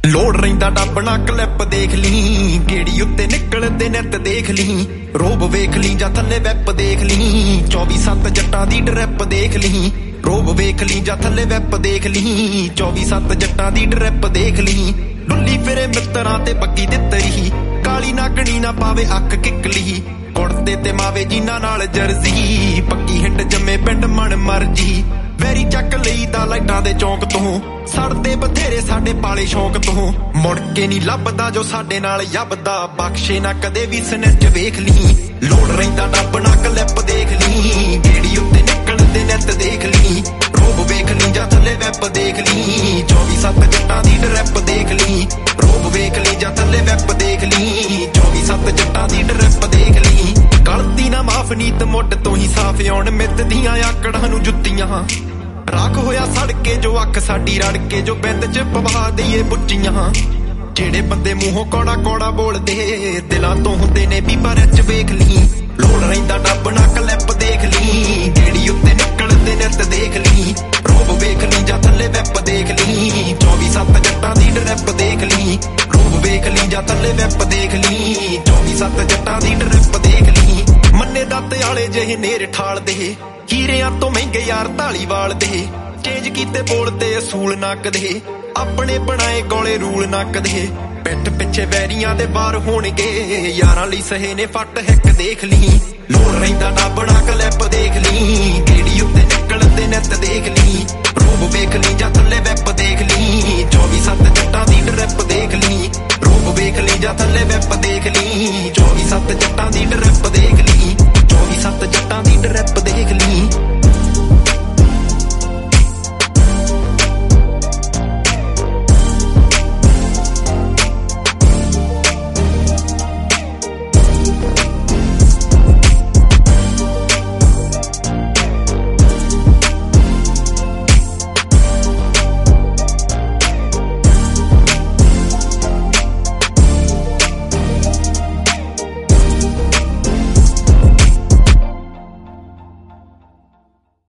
ਲੋੜ ਰਹਿੰਦਾ ਡੱਬਣਾ ਕਲਿੱਪ ਦੇਖ ਲਈ ਗੇੜੀ ਉੱਤੇ ਨਿਕਲਦੇ ਨਿੱਤ ਦੇਖ ਲਈ ਰੋਬ ਵੇਖ ਲਈ ਜਾਂ ਥੱਲੇ ਵੈਪ ਦੇਖ ਲਈ 24/7 ਜੱਟਾਂ ਦੀ ਡਰੈਪ ਦੇਖ ਲਈ ਰੋਬ ਵੇਖ ਲਈ ਜਾਂ ਥੱਲੇ ਵੈਪ ਦੇਖ ਲਈ 24/7 ਜੱਟਾਂ ਦੀ ਡਰੈਪ ਦੇਖ ਲਈ ਡੁੱਲੀ ਫਿਰੇ ਮਿੱਤਰਾਂ ਤੇ ਬੱਗੀ ਦਿੱਤਰੀ ਕਾਲੀ ਨਾਗਣੀ ਨਾ ਪਾਵੇ ਅੱਖ ਕਿੱਕਲੀ ਕੁੜਤੇ ਤੇ ਮਾਵੇ ਜਿਨ੍ਹਾਂ ਨਾਲ ਜਰਜ਼ੀ ਪੱਕੀ ਹਿੰਡ ਜੰਮੇ ਪਿੰਡ ਮਨ ਮਰਜੀ ਵੈਰੀ ਚੱਕ ਲਈਦਾ ਲਾਈਟਾਂ ਦੇ ਚੌਂਕ ਤੋਂ ਸੜਦੇ ਬਥੇਰੇ ਸਾਡੇ ਪਾਲੇ ਸ਼ੌਂਕ ਤੋਂ ਮੁੜ ਕੇ ਨਹੀਂ ਲੱਭਦਾ ਜੋ ਸਾਡੇ ਨਾਲ ਯੱਬਦਾ ਬਖਸ਼ੇ ਨਾ ਕਦੇ ਵੀ ਸਨਿਚ ਵੇਖ ਲਈ ਲੋੜ ਰਹਿੰਦਾ ਡੱਬਣਾ ਕਲਿੱਪ ਦੇਖ ਲਈ ਗੇੜੀ ਉੱਤੇ ਨਿਕਲਦੇ ਨਿੱਤ ਦੇਖ ਲਈ ਰੋਬ ਵੇਖ ਲਈ ਜਾਂ ਥੱਲੇ ਵੈਪ ਦੇਖ ਲਈ 24/7 ਜੱਟਾਂ ਦੀ ਡਰੈਪ ਦੇਖ ਲਈ ਰੋਬ ਵੇਖ ਲਈ ਜਾਂ ਥੱਲੇ ਵੈਪ ਦੇਖ ਲਈ 24/7 ਜੱਟਾਂ ਦੀ ਡਰੈਪ ਦੇਖ ਲਈ ਗਲਤੀ ਨਾ ਮਾਫ ਨੀਤ ਮੁੱਢ ਤੋਂ ਹੀ ਸਾਫ਼ ਆਉਣ ਮਿੱਤ ਦੀਆਂ ਆਕੜਾਂ ਨੂੰ ਜੁੱਤੀਆਂ ਰਾਖ ਹੋਇਆ ਸੜਕੇ ਜੋ ਅੱਖ ਸਾਡੀ ਰੜ ਕੇ ਜੋ ਬਿੰਦ ਚ ਪਵਾ ਦਈਏ ਬੁੱਚੀਆਂ ਜਿਹੜੇ ਬੰਦੇ ਮੂੰਹੋਂ ਕੌੜਾ ਕੌੜਾ ਬੋਲਦੇ ਦਿਲਾਂ ਤੋਂ ਹੁੰਦੇ ਨੇ ਬੀਬਾ ਰੱਚ ਵੇਖ ਲਈ ਲੋੜ ਰਹਿੰਦਾ ਡੱਬਣਾ ਕਲਿੱਪ ਦੇਖ ਲਈ ਗੇੜੀ ਉੱਤੇ ਨਿਕਲਦੇ ਨਿੱਤ ਦੇਖ ਲਈ ਰੋਬ ਵੇਖ ਲਈ ਜਾਂ ਥੱਲੇ ਵੈਪ ਦੇਖ ਲਈ 24/7 ਜੱਟਾਂ ਦੀ ਡਰੈਪ ਦੇਖ ਲਈ ਰੋਬ ਵੇਖ ਲਈ ਜਾਂ ਥੱਲੇ ਵੈਪ ਦੇਖ ਲਈ 24/7 ਜੱਟਾਂ ਦੀ ਡਰੈਪ ਦੇਖ ਲਈ ਮੰਨੇ ਦੱਤ ਵਾਲੇ ਜਿਹੇ ਨੇਰ ਠਾਲਦੇ ਹੀਰਿਆਂ ਤੋਂ ਮਹਿੰਗੇ ਯਾਰ ਢਾਲੀਵਾਲ ਦੇ ਚੇਂਜ ਕੀਤੇ ਬੋਲਦੇ ਅਸੂਲ ਨਾ ਕਦੇ ਆਪਣੇ ਬਣਾਏ ਗੋਲੇ ਰੂਲ ਨਾ ਕਦੇ ਪਿੱਠ ਪਿੱਛੇ ਵੈਰੀਆਂ ਦੇ ਵਾਰ ਹੋਣਗੇ ਯਾਰਾਂ ਲਈ ਸਹੇ ਨੇ ਫੱਟ ਹਿੱਕ ਦੇਖ ਲਈ ਲੋੜ ਰਹਿੰਦਾ ਡੱਬਣਾ ਕਲਿੱਪ ਦੇਖ ਲਈ ਗੇੜੀ ਉੱਤੇ ਨਿਕਲਦੇ ਨਿੱਤ ਦੇਖ ਲਈ ਰੂਪ ਵੇਖ ਲਈ ਜਾਂ ਥੱਲੇ ਵੈਪ ਦੇਖ ਲਈ 24/7 ਜੱਟਾਂ ਦੀ